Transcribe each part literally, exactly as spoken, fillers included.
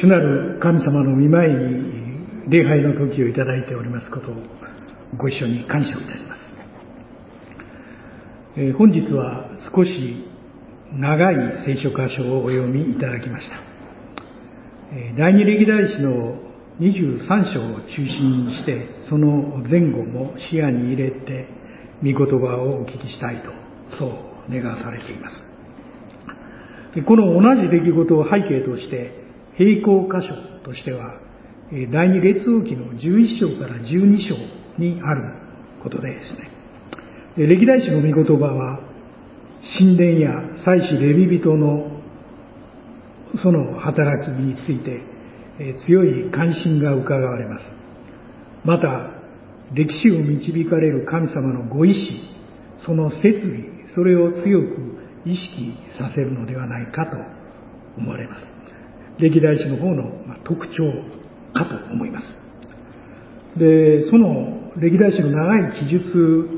主なる神様の御前に礼拝の時をいただいておりますことをご一緒に感謝をいたします。えー、本日は少し長い聖書箇所をお読みいただきました。えー、第二歴代史のにじゅうさん章を中心にしてその前後も視野に入れて御言葉をお聞きしたいとそう願わされています。でこの同じ出来事を背景として並行箇所としては第二列王記のじゅういっ章からじゅうに章にあることでですね、歴代史の御言葉は神殿や祭司レビ人のその働きについて強い関心が伺われます。また歴史を導かれる神様のご意志、その設備、それを強く意識させるのではないかと思われます。歴代史の方の特徴かと思います。で、その歴代史の長い記述、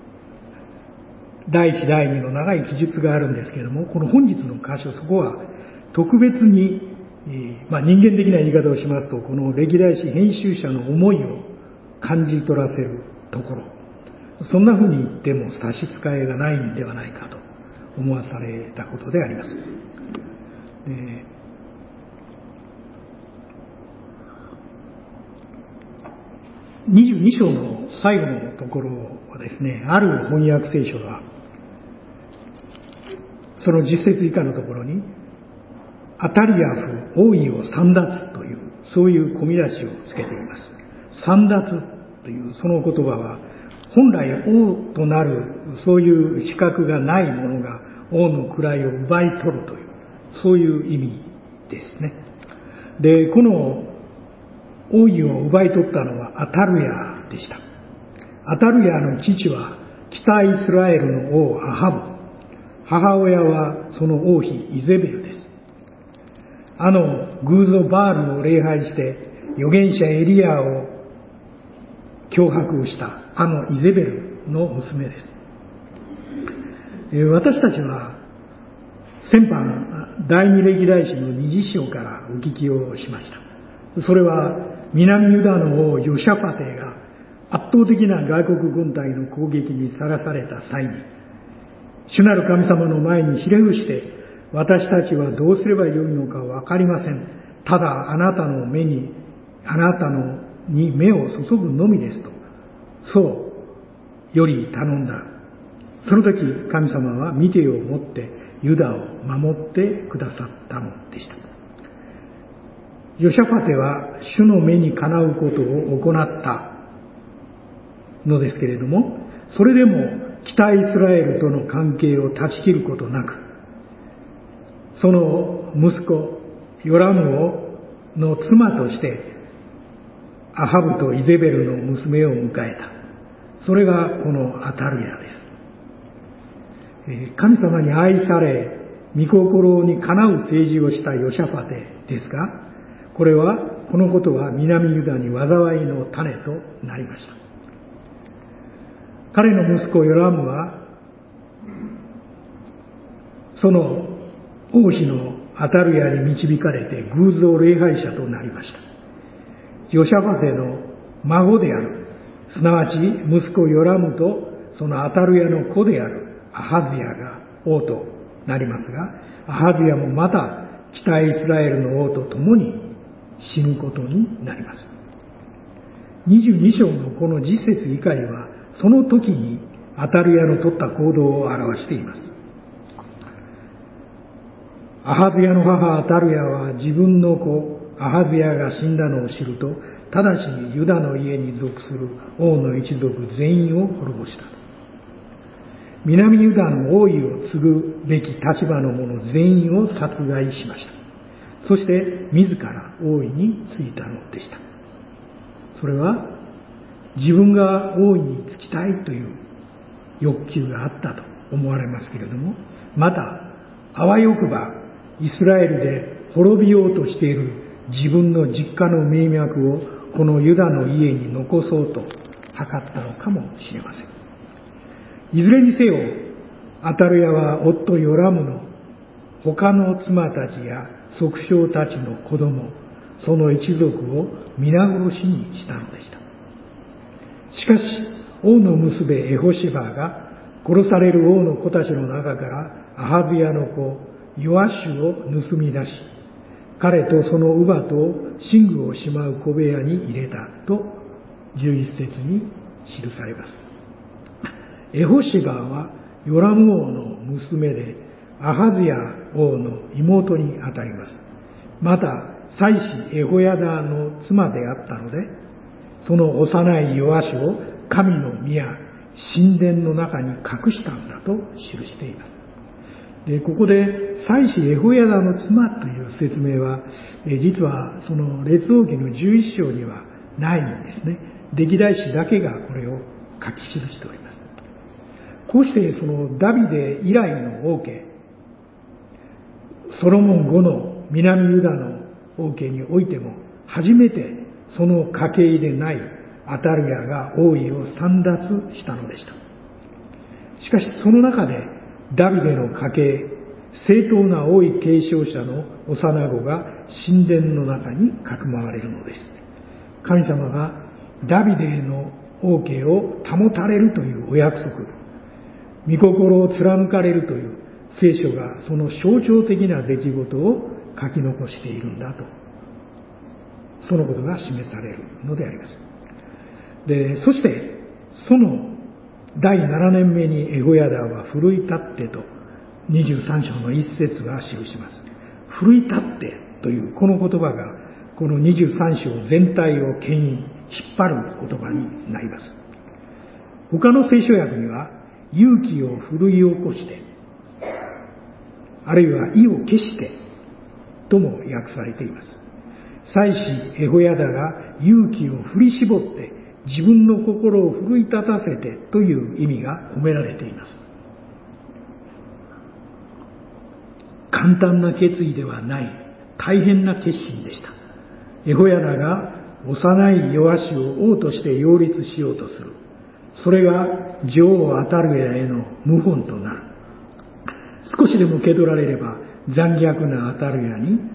第一、第二の長い記述があるんですけれども、この本日の箇所、そこは特別に、まあ、人間的な言い方をしますと、この歴代史編集者の思いを感じ取らせるところ、そんな風に言っても差し支えがないんではないかと思わされたことであります。でにじゅうに章の最後のところはですね、ある翻訳聖書がその実節以下のところにアタリアフ王位を簒奪というそういう込み出しをつけています。簒奪というその言葉は本来王となるそういう資格がない者が王の位を奪い取るというそういう意味ですね。で、この王位を奪い取ったのはアタルヤでした。アタルヤの父は北イスラエルの王アハブ、母親はその王妃イゼベルです。あの偶像バールを礼拝して預言者エリアを脅迫したあのイゼベルの娘です。私たちは先般第二歴代史のにじゅっ章からお聞きをしました。それは南ユダの王ヨシャファテが圧倒的な外国軍隊の攻撃にさらされた際に、主なる神様の前にひれ伏して、私たちはどうすればよいのかわかりません。ただあなたの目に、あなたのに目を注ぐのみですと、そうより頼んだ。その時神様は御手を持ってユダを守ってくださったのでした。ヨシャファテは主の目にかなうことを行ったのですけれども、それでも北イスラエルとの関係を断ち切ることなく、その息子ヨラムをの妻としてアハブとイゼベルの娘を迎えた。それがこのアタルヤです。神様に愛され御心にかなう政治をしたヨシャファテですが、これはこのことは南ユダに災いの種となりました。彼の息子ヨラムはその王妃のアタルヤに導かれて偶像礼拝者となりました。ヨシャファテの孫である、すなわち息子ヨラムとそのアタルヤの子であるアハズヤが王となりますが、アハズヤもまた北イスラエルの王と共に死ぬことになります。にじゅうに章のこの実節以下にはその時にアタルヤの取った行動を表しています。アハズヤの母アタルヤは自分の子アハズヤが死んだのを知ると、直ちにユダの家に属する王の一族全員を滅ぼした。南ユダの王位を継ぐべき立場の者全員を殺害しました。そして自ら王位に就いたのでした。それは自分が王位に就きたいという欲求があったと思われますけれども、またあわよくばイスラエルで滅びようとしている自分の実家の名脈をこのユダの家に残そうと図ったのかもしれません。いずれにせよアタルヤは夫ヨラムの他の妻たちや側将たちの子供、 その一族を皆殺しにしたのでした。しかし王の娘エホシバーが殺される王の子たちの中からアハズヤの子ヨアシュを盗み出し、彼とその乳母と寝具をしまう小部屋に入れたとじゅういっ節に記されます。エホシバーはヨラム王の娘でアハズヤ王の妹にあたります。また妻子エホヤダの妻であったので、その幼いヨアシュを神の宮神殿の中に隠したんだと記しています。でここで妻子エホヤダの妻という説明は、え実はその列王記のじゅういっ章にはないんですね。歴代史だけがこれを書き記しております。こうしてそのダビデ以来の王家、ソロモン後の南ユダの王家においても初めてその家系でないアタルヤが王位を簒奪したのでした。しかしその中でダビデの家系、正当な王位継承者の幼子が神殿の中にかくまわれるのです。神様がダビデの王家を保たれるというお約束、御心を貫かれるという聖書がその象徴的な出来事を書き残しているんだと、そのことが示されるのであります。で、そしてそのだいななねんめにエホヤダは奮い立ってとにじゅうさん章の一節が記します。奮い立ってというこの言葉がこのにじゅうさん章全体を牽引、引っ張る言葉になります。他の聖書訳には勇気を奮い起こして、あるいは意を決してとも訳されています。祭司エホヤダが勇気を振り絞って自分の心を奮い立たせてという意味が込められています。簡単な決意ではない大変な決心でした。エホヤダが幼いヨアシを王として擁立しようとする。それが女王アタルヤへの謀反となる。少しでも蹴取られれば残虐なアタルヤに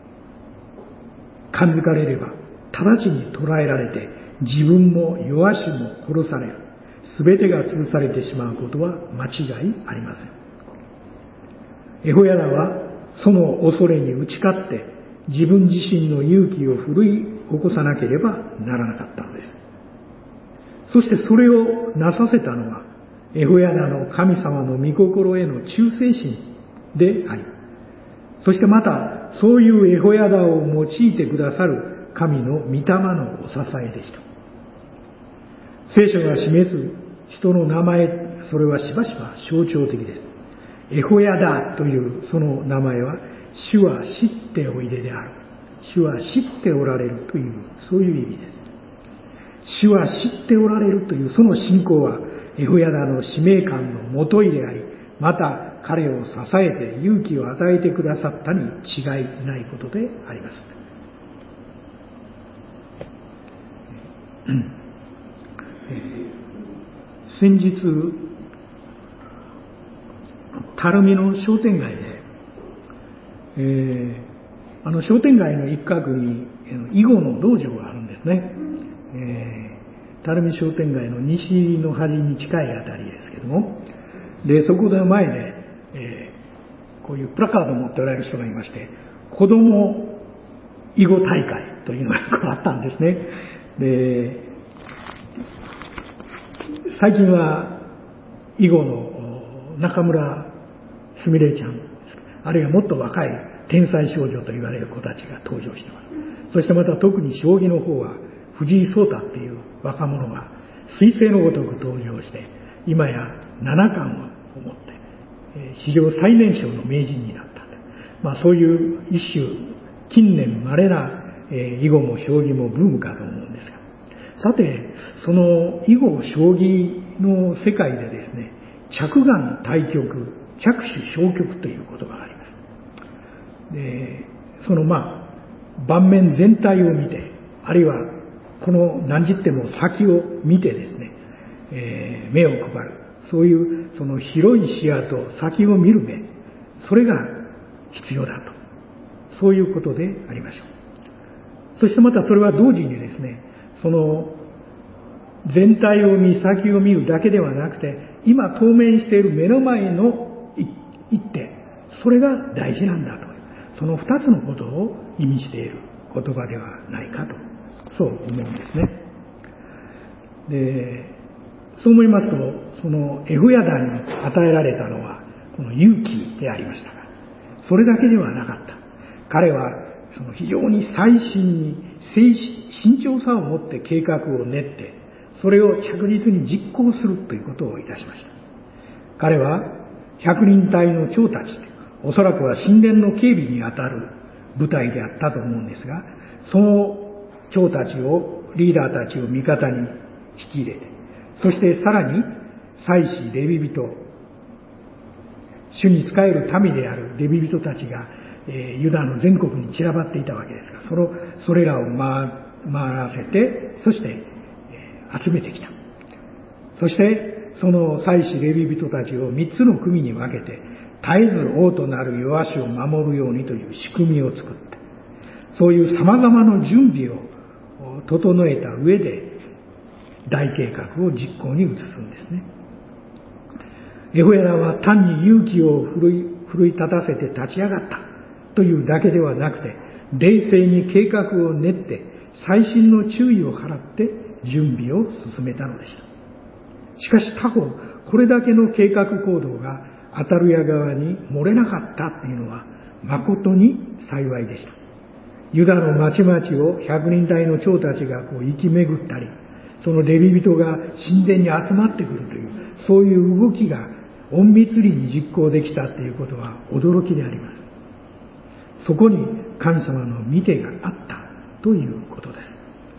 感づかれれば直ちに捕らえられて自分もヨアシも殺される。すべてが潰されてしまうことは間違いありません。エホヤダはその恐れに打ち勝って自分自身の勇気を奮い起こさなければならなかったのです。そしてそれをなさせたのはエホヤダの神様の御心への忠誠心であり、そしてまたそういうエホヤダを用いてくださる神の御霊のお支えでした。聖書が示す人の名前、それはしばしば象徴的です。エホヤダというその名前は主は知っておいでである、主は知っておられるという、そういう意味です。主は知っておられるというその信仰はエホヤダの使命感のもといであり、また彼を支えて勇気を与えてくださったに違いないことであります。先日垂水の商店街で、えー、あの商店街の一角に囲碁の道場があるんですね。えー、垂水商店街の西の端に近いあたりですけども、でそこで前で、えー、こういうプラカードを持っておられる人がいまして、子供囲碁大会というのがあったんですね。で最近は囲碁の中村すみれちゃん、あるいはもっと若い天才少女と言われる子たちが登場しています。そしてまた特に将棋の方は藤井聡太っていう若者が彗星のごとく登場して、今や七冠を持って史上最年少の名人になった。まあそういう一種近年稀な囲碁も将棋もブームかと思うんですが、さてその囲碁将棋の世界でですね、着眼対局、着手消極という言葉があります。でそのまあ盤面全体を見て、あるいはこの何十手も先を見てですね、えー、目を配る、そういうその広い視野と先を見る目、それが必要だと、そういうことでありましょう。 そしてまたそれは同時にですね、その全体を見、先を見るだけではなくて、今当面している目の前の一手、それが大事なんだと。その二つのことを意味している言葉ではないかと、そう思うんですね。で、そう思いますと、そのエホヤダに与えられたのは、この勇気でありましたが、それだけではなかった。彼は、その非常に細心に、慎重さを持って計画を練って、それを着実に実行するということをいたしました。彼は、百人隊の長たち、おそらくは神殿の警備にあたる部隊であったと思うんですが、その長たちを、リーダーたちを味方に引き入れて、そしてさらに祭司、レビ人、主に仕える民であるレビ人たちが、えー、ユダの全国に散らばっていたわけですが、そのそれらを回らせて、そして、えー、集めてきた。そしてその祭司、レビ人たちを三つの組に分けて、絶えず王となるヨアシを守るようにという仕組みを作った。そういう様々な準備を整えた上で、大計画を実行に移すんですね。エホヤダは単に勇気を奮い、奮い立たせて立ち上がったというだけではなくて、冷静に計画を練って細心の注意を払って準備を進めたのでした。しかし他方、これだけの計画行動がアタルヤ側に漏れなかったというのは誠に幸いでした。ユダの町々を百人隊の長たちがこう行き巡ったり、そのレビ人が神殿に集まってくるという、そういう動きが隠密裏に実行できたということは驚きであります。そこに神様の御手があったということです。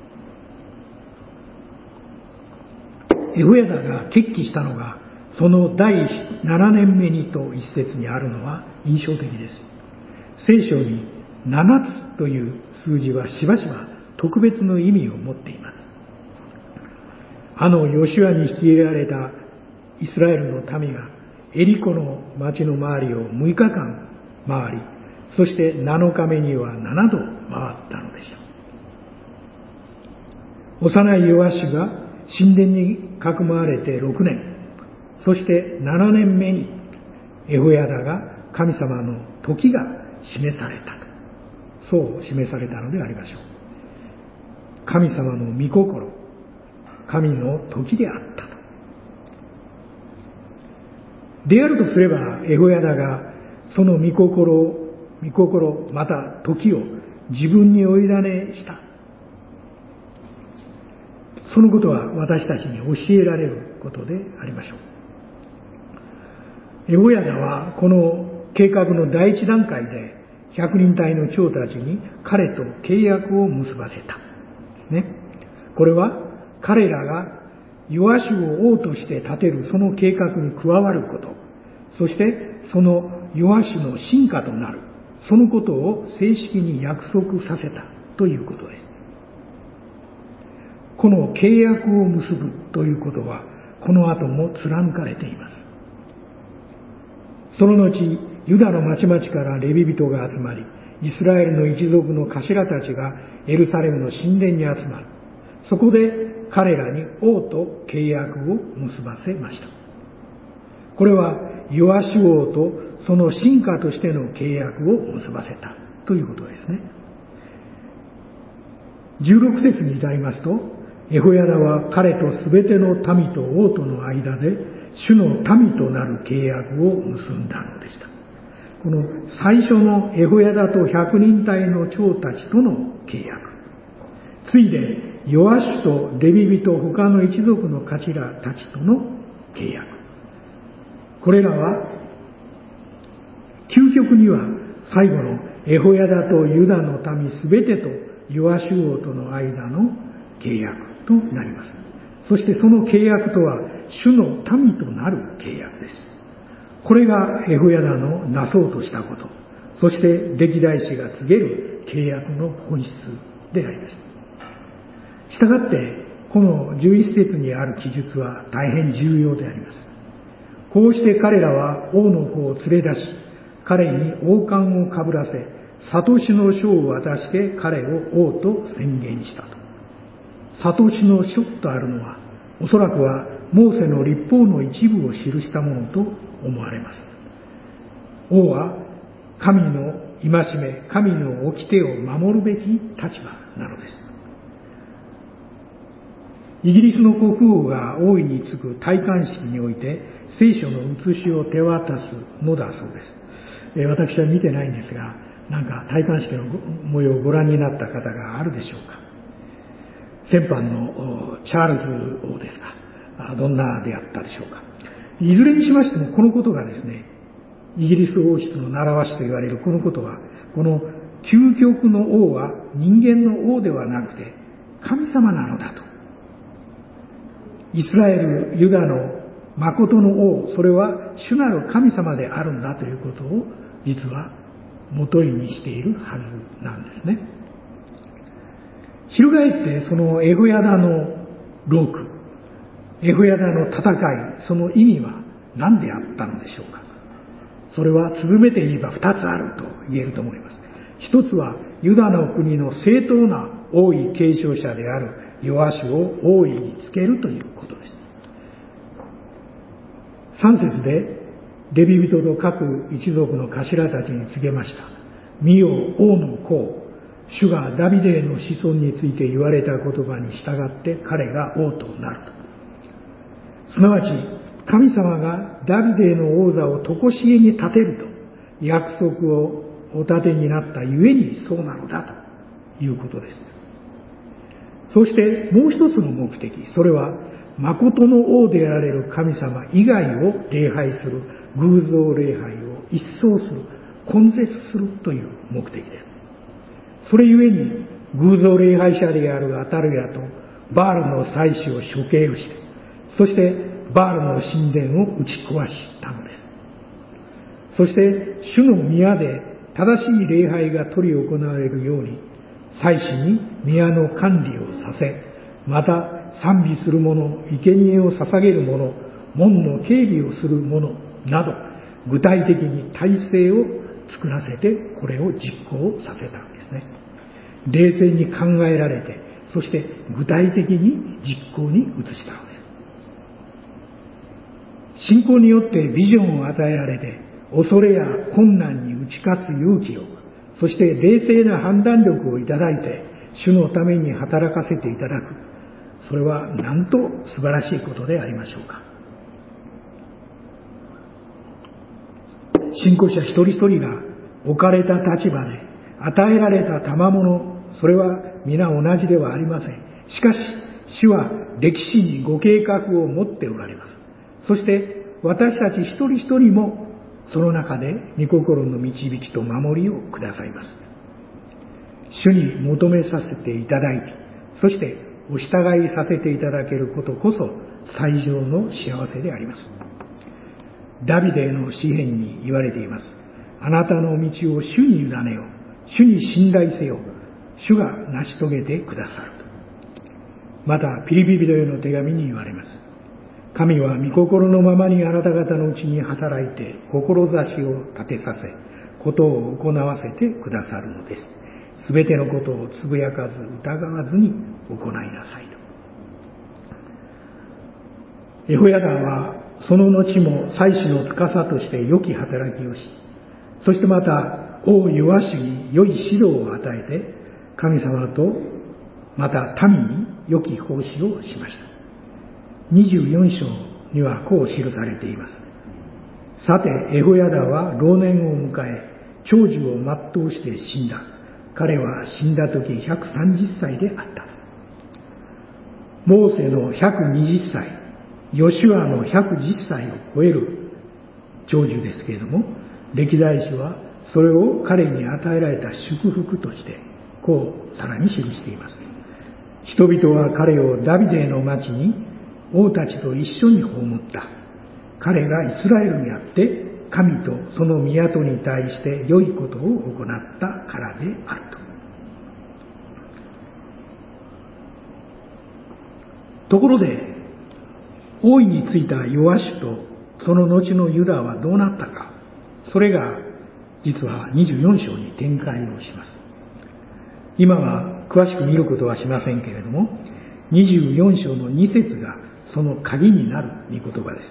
エホヤダが決起したのが、その第ななねんめにと一節にあるのは印象的です。聖書にななつという数字はしばしば特別の意味を持っています。あのヨシュアに率いられたイスラエルの民がエリコの町の周りをむいかかん回り、そしてなのかめにはななど回ったのでした。幼いヨアシュが神殿にかくまわれてろくねん、そしてななねんめにエホヤダが神様の時が示されたと、そう示されたのでありましょう。神様の御心、神の時であったと。であるとすれば、エホヤダがその御心を、御心、また時を自分にお委ねした。そのことは私たちに教えられることでありましょう。エホヤダはこの計画の第一段階で百人隊の長たちに彼と契約を結ばせたですね。これは彼らがヨアシュを王として立てるその計画に加わること、そしてそのヨアシュの臣下となるそのことを正式に約束させたということです。この契約を結ぶということはこの後も貫かれています。その後、ユダの町々からレビ人が集まり、イスラエルの一族の頭たちがエルサレムの神殿に集まる。そこで彼らに王と契約を結ばせました。これはヨアシュ王とその臣下としての契約を結ばせたということですね。じゅうろく節に至りますと、エホヤダは彼とすべての民と王との間で主の民となる契約を結んだのでした。この最初のエホヤダと百人隊の長たちとの契約、ついでヨアシュとレビ人他の一族の頭たちとの契約、これらは究極には最後のエホヤダとユダの民すべてとヨアシュ王との間の契約となります。そしてその契約とは主の民となる契約です。これがエホヤダのなそうとしたこと、そして歴代史が告げる契約の本質であります。したがってこのじゅういち節にある記述は大変重要であります。こうして彼らは王の子を連れ出し、彼に王冠をかぶらせ、 悟しの書を渡して彼を王と宣言したと。悟しの書とあるのは、おそらくはモーセの律法の一部を記したものと思われます。王は神の戒め、神の掟を守るべき立場なのです。イギリスの国王が王位に就く戴冠式において聖書の写しを手渡すのだそうです。私は見てないんですが、なんか戴冠式の模様をご覧になった方があるでしょうか。先般のチャールズ王ですが、どんなであったでしょうか。いずれにしましてもこのことがですね、イギリス王室の習わしと言われるこのことは、この究極の王は人間の王ではなくて神様なのだと。イスラエル、ユダの誠の王、それは主なる神様であるんだということを実は元にしているはずなんですね。翻ってそのエホヤダの労苦、エホヤダの戦い、その意味は何であったのでしょうか。それはつぶめて言えば二つあると言えると思います。一つはユダの国の正当な王位継承者であるヨアシュを王位につけるということです。三節でレビ人と各一族の頭たちに告げました。見よ王の子、主がダビデの子孫について言われた言葉に従って彼が王となると。すなわち神様がダビデの王座を常しえに立てると約束をお立てになったゆえにそうなのだということです。そしてもう一つの目的、それは誠の王であられる神様以外を礼拝する偶像礼拝を一掃する、根絶するという目的です。それゆえに偶像礼拝者であるアタルヤとバールの祭司を処刑して、そしてバールの神殿を打ち壊したのです。そして主の宮で正しい礼拝が執り行われるように、祭司に宮の管理をさせ、また賛美する者、生贄を捧げる者、門の警備をする者など、具体的に体制を作らせて、これを実行させたんですね。冷静に考えられて、そして具体的に実行に移したのです。信仰によってビジョンを与えられて、恐れや困難に打ち勝つ勇気を、そして冷静な判断力をいただいて、主のために働かせていただく。それはなんと素晴らしいことでありましょうか。信仰者一人一人が置かれた立場で与えられた賜物、それは皆同じではありません。しかし、主は歴史にご計画を持っておられます。そして私たち一人一人もその中で御心の導きと守りをくださいます。主に求めさせていただいて、そしてお従いさせていただけることこそ最上の幸せであります。ダビデの詩篇に言われています。あなたの道を主に委ねよ。主に信頼せよ。主が成し遂げてくださると。またピリピ人への手紙に言われます。神は御心のままにあなた方のうちに働いて志を立てさせ、ことを行わせてくださるのです。すべてのことをつぶやかず疑わずに行いなさいと。エホヤダはその後も祭司の司として良き働きをし、そしてまた王ヨアシュに良い指導を与えて、神様とまた民に良き奉仕をしました。にじゅうよん章にはこう記されています。さてエホヤダは老年を迎え、長寿を全うして死んだ。彼は死んだ時ひゃくさんじゅっさいであった。モーセのひゃくにじゅっさい、ヨシュアのひゃくじゅっさいを超える長寿ですけれども、歴代史はそれを彼に与えられた祝福としてこうさらに記しています。人々は彼をダビデの町に王たちと一緒に葬った。彼がイスラエルにあって神とその宮に対して良いことを行ったからであると。ところで王位についたヨアシュとその後のユダはどうなったか。それが実はにじゅうよん章に展開をします。今は詳しく見ることはしませんけれども、にじゅうよん章のに節がその鍵になる御言葉です。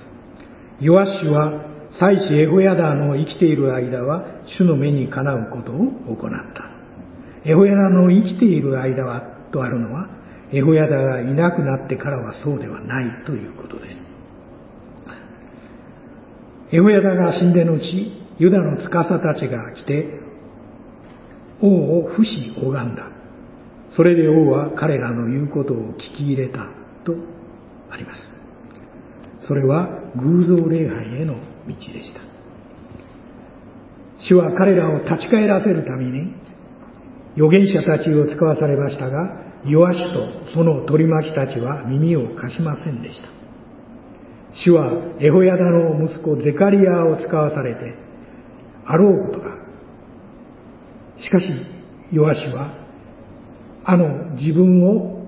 ヨアッシュは祭司エホヤダの生きている間は主の目にかなうことを行った。エホヤダの生きている間はとあるのは、エホヤダがいなくなってからはそうではないということです。エホヤダが死んでのち、ユダの司たちが来て王を不死拝んだ。それで王は彼らの言うことを聞き入れたとあります。それは偶像礼拝への道でした。主は彼らを立ち返らせるために預言者たちを使わされましたが、ヨアシュとその取り巻きたちは耳を貸しませんでした。主はエホヤダの息子ゼカリアを使わされてあろうことが、しかしヨアシュはあの自分を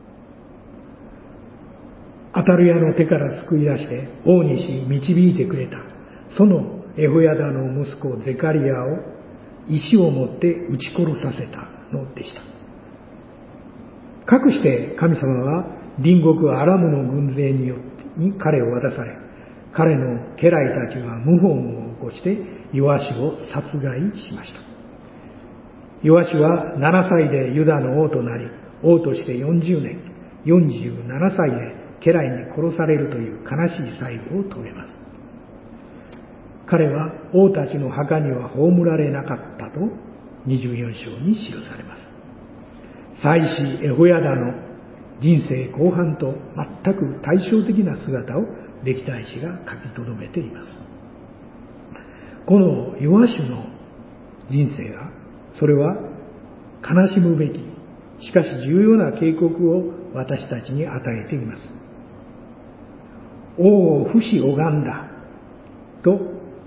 アタルヤの手から救い出して王にし導いてくれたそのエホヤダの息子ゼカリアを石を持って撃ち殺させたのでした。かくして神様は隣国アラムの軍勢によってに彼を渡され、彼の家来たちは謀反を起こしてヨアシュを殺害しました。ヨアシュはななさいでユダの王となり、王としてよんじゅうねん、よんじゅうななさいで家来に殺されるという悲しい最後を遂げます。彼は王たちの墓には葬られなかったとにじゅうよん章に記されます。祭司エホヤダの人生後半と全く対照的な姿を歴代史が書き留めています。このヨアシュの人生が、それは悲しむべき、しかし重要な警告を私たちに与えています。王を不死拝んだと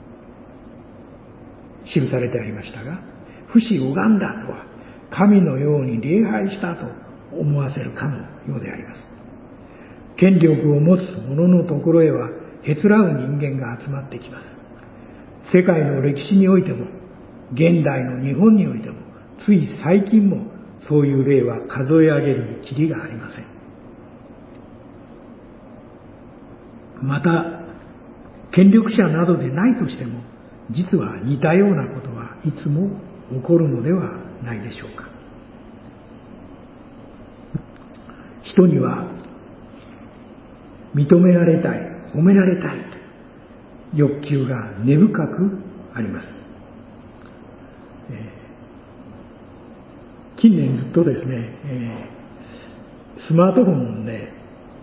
記されてありましたが、不死拝んだとは神のように礼拝したと思わせるかのようであります。権力を持つ者のところへはへつらう人間が集まってきます。世界の歴史においても現代の日本においてもつい最近もそういう例は数え上げるにきりがありません。また権力者などでないとしても実は似たようなことはいつも起こるのではないでしょうか。人には認められたい、褒められたいという欲求が根深くあります。えー、近年ずっとですね、えー、スマートフォンで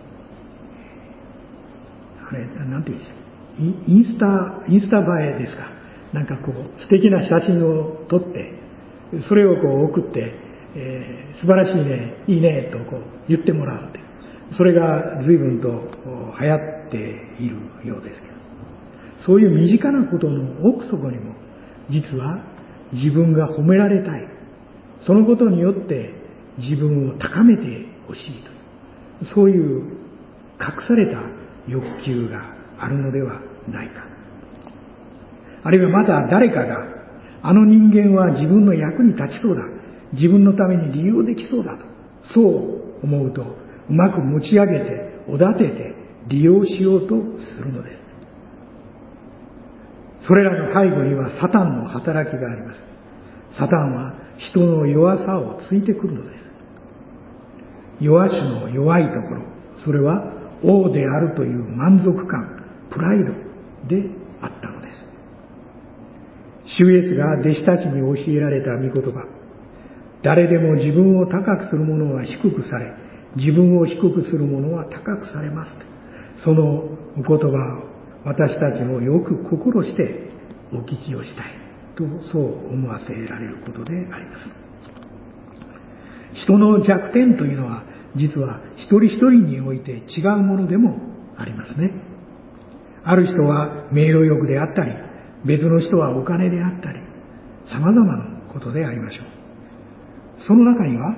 あれなんていうんですか、インスタインスタ映えですか、なんかこう素敵な写真を撮ってそれをこう送って、えー、素晴らしいね、いいねとこう言ってもらうって、それが随分と流行っているようですけど、そういう身近なことの奥底にも実は自分が褒められたい、そのことによって自分を高めてほしいという、そういう隠された欲求があるのではないか。あるいはまた誰かが、あの人間は自分の役に立ちそうだ、自分のために利用できそうだと、そう思うとうまく持ち上げておだてて利用しようとするのです。それらの背後にはサタンの働きがあります。サタンは人の弱さをついてくるのです。ヨアシュの弱いところ、それは王であるという満足感、プライドであったのです。主イエスが弟子たちに教えられた御言葉、誰でも自分を高くする者は低くされ、自分を低くする者は高くされますと、そのお言葉を私たちもよく心してお聞きをしたいと、そう思わせられることであります。人の弱点というのは実は一人一人において違うものでもありますね。ある人は名誉欲であったり、別の人はお金であったり、様々なことでありましょう。その中には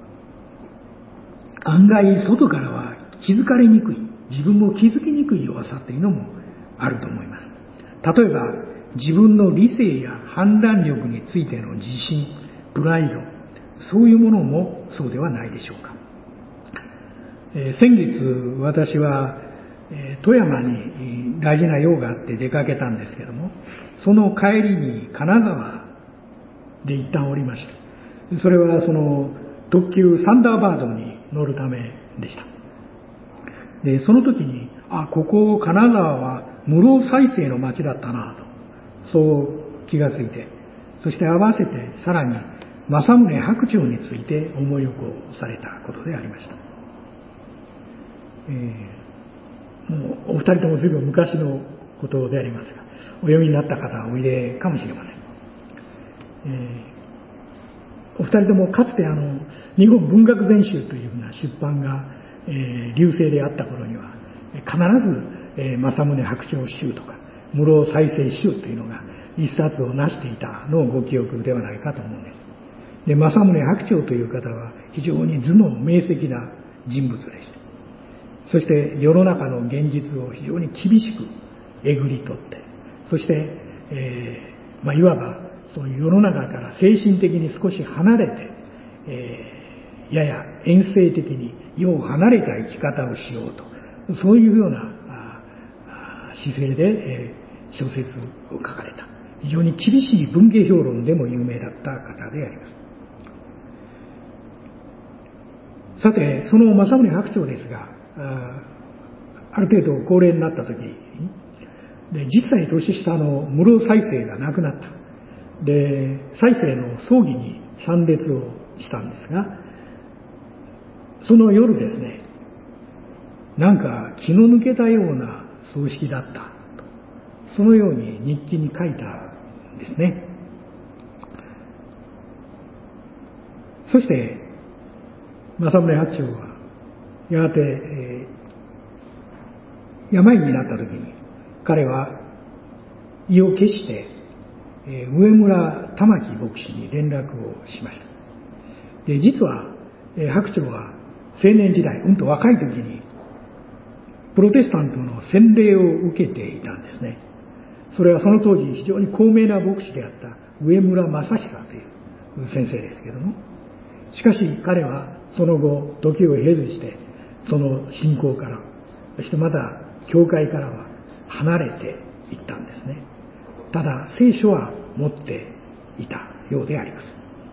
案外外からは気づかれにくい、自分も気づきにくい弱さというのもあると思います。例えば自分の理性や判断力についての自信、プライド、そういうものもそうではないでしょうか。えー、先月私は、えー、富山に大事な用があって出かけたんですけども、その帰りに金沢で一旦降りました。それはその特急サンダーバードに乗るためでした。で、その時に、あ、ここ金沢は室生再生の町だったなと、そう気がついて、そして合わせてさらに政宗白鳥について思い起こされたことでありました。えー、もうお二人とも随分昔のことでありますが、お読みになった方はおいでかもしれません。えー、お二人ともかつてあの日本文学全集というふうな出版が、えー、流星であった頃には必ず、えー、政宗白鳥集とか室生再生集というのが一冊を成していたのをご記憶ではないかと思うんです。で、政宗白鳥という方は非常に頭脳明晰な人物でした。そして世の中の現実を非常に厳しくえぐり取って、そして、えーまあ、いわばそういう世の中から精神的に少し離れて、えー、やや遠征的に世を離れた生き方をしようと、そういうような姿勢で、えー、小説を書かれた非常に厳しい文芸評論でも有名だった方であります。さて、その政宗白鳥ですが、あ, ある程度高齢になった時で、じゅっさい年下の室生再生が亡くなった。で、再生の葬儀に参列をしたんですが、その夜ですね、なんか気の抜けたような葬式だったと、そのように日記に書いたんですね。そして政宗白鳥はやがて、えー、病になった時に彼は意を決して、えー、上村玉木牧師に連絡をしました。で、実は、えー、白鳥は青年時代、うんと若い時にプロテスタントの洗礼を受けていたんですね。それはその当時非常に高名な牧師であった上村正久という先生ですけども、しかし彼はその後時を経ずしてその信仰から、そしてまた教会からは離れていったんですね。ただ聖書は持っていたようであります。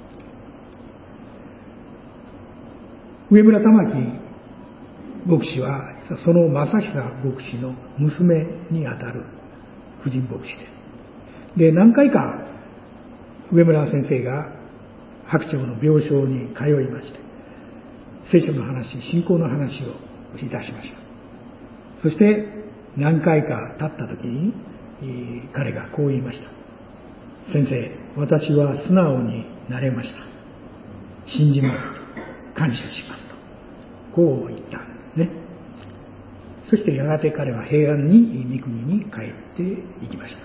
上村玉木牧師はその正久牧師の娘にあたる婦人牧師です。で、何回か上村先生が白鳥の病床に通いまして、聖書の話、信仰の話をいたしました。そして何回か経った時に彼がこう言いました。先生、私は素直になれました。信じます。感謝しますと、こう言ったんですね。そしてやがて彼は平安に御国に帰っていきました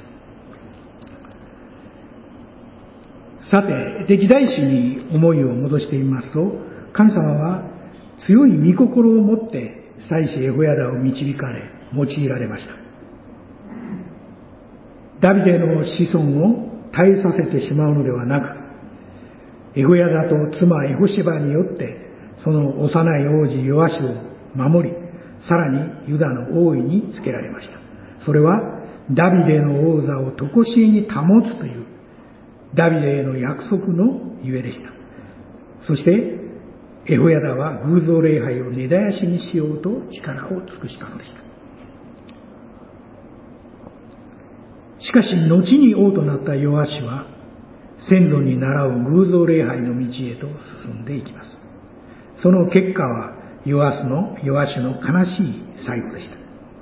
。さて、歴代史に思いを戻してみますと、神様は強い御心を持って祭司エホヤダを導かれ、用いられました。ダビデの子孫を絶えさせてしまうのではなく、エホヤダと妻エホシバによってその幼い王子ヨアシを守り、さらにユダの王位につけられました。それはダビデの王座を常しえに保つというダビデへの約束のゆえでした。そしてエホヤダは偶像礼拝を根絶やしにしようと力を尽くしたのでした。しかし後に王となったヨアシは先祖に倣う偶像礼拝の道へと進んでいきます。その結果はヨアスのヨアシュの悲しい最後でした。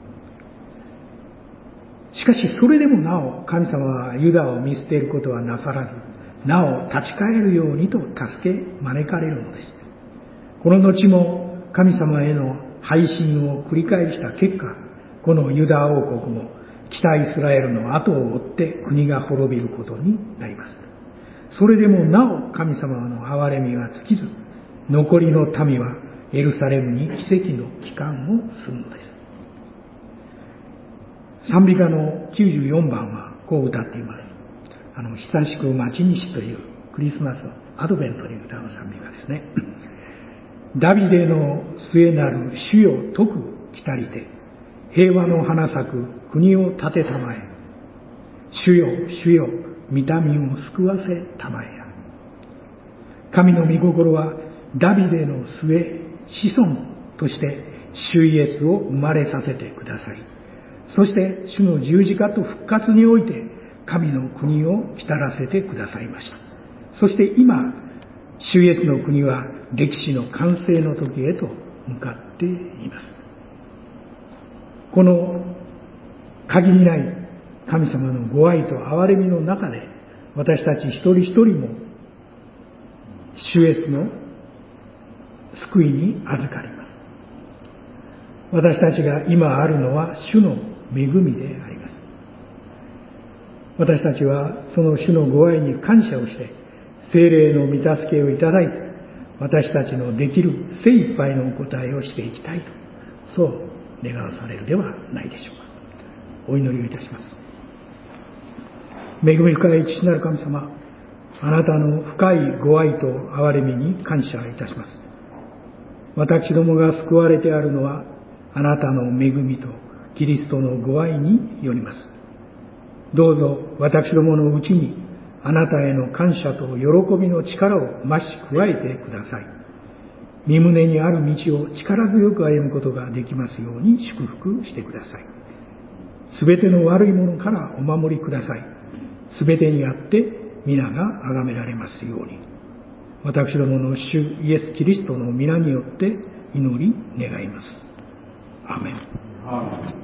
しかしそれでもなお神様はユダを見捨てることはなさらず、なお立ち返るようにと助け招かれるのです。この後も神様への背信を繰り返した結果、このユダ王国も北イスラエルの後を追って国が滅びることになります。それでもなお神様の憐れみは尽きず、残りの民はエルサレムに奇跡の帰還をするのです。賛美歌のきゅうじゅうよんばんはここう歌っています。あの、久しく待ちにしというクリスマスのアドベントに歌う賛美歌ですね。ダビデの末なる主よ徳来たりて、平和の花咲く国を立てたまえ。主よ主よ御民を救わせたまえや。神の御心はダビデの末子孫として主イエスを生まれさせてください。そして主の十字架と復活において神の国を来たらせてくださいました。そして今主イエスの国は歴史の完成の時へと向かっています。この限りない神様のご愛と憐れみの中で私たち一人一人も主イエスの救いに預かります。私たちが今あるのは主の恵みであります。私たちはその主のご愛に感謝をして聖霊の御助けをいただいて私たちのできる精一杯のお答えをしていきたいとそう願わされるではないでしょうか。お祈りをいたします。恵み深い父なる神様、あなたの深いご愛と憐れみに感謝いたします。私どもが救われてあるのはあなたの恵みとキリストのご愛によります。どうぞ私どものうちにあなたへの感謝と喜びの力を増し加えてください。身胸にある道を力強く歩むことができますように祝福してください。すべての悪いものからお守りください。すべてにあって皆が崇められますように。私どもの主イエス・キリストの皆によって祈り願います。アーメン。